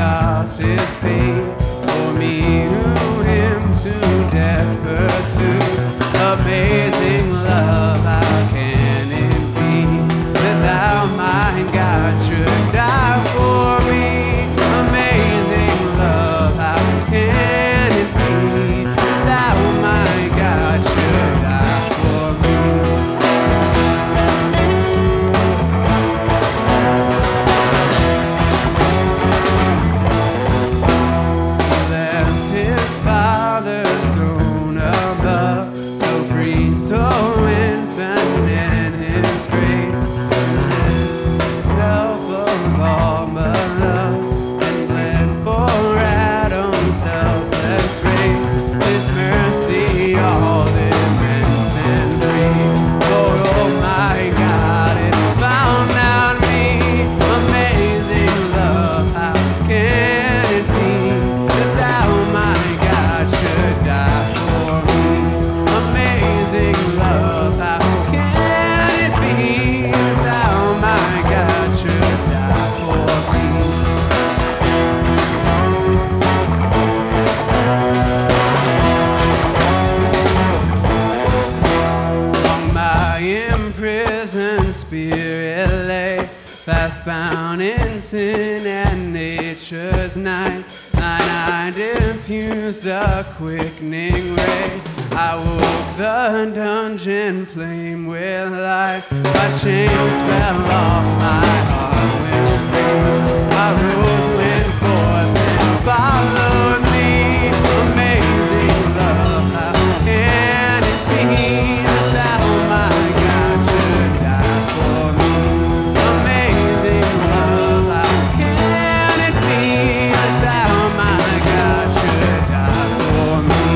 cross his pain for me who him to death pursued. Amazing love, how can it be that thou, my God, should die for me? Amazing love, how can it be that thou, my God, should die for me? He left his Father's throne above, so free, so infinite in his grace, help of all but love, and bled for Adam's helpless race. His mercy all immense and free. Oh my God, it found out me. Amazing love, how can it be that thou, my God, should die for me? Amazing love, how can it be that thou, my God, should die for me? Long my imprisoned spirit lay, fast bound in sin and nature's night. Thine eye diffused a quickening ray. I woke the dungeon flame with light. My chains fell off, my heart went free. I rose, went forth, and followed me. Amazing love, how can it be that thou, my God, should die for me? Amazing love, how can it be that thou, my God, should die for me?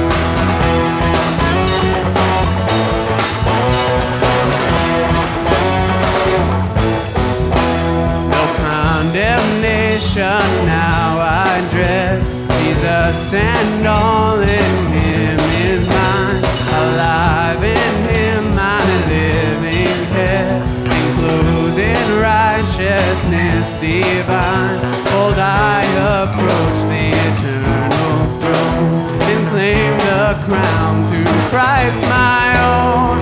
No condemnation now I dread. Jesus and all in him is mine. Alive in him my living head, and clothed in righteousness divine. Bold I approach the eternal throne, and claim the crown through Christ my own.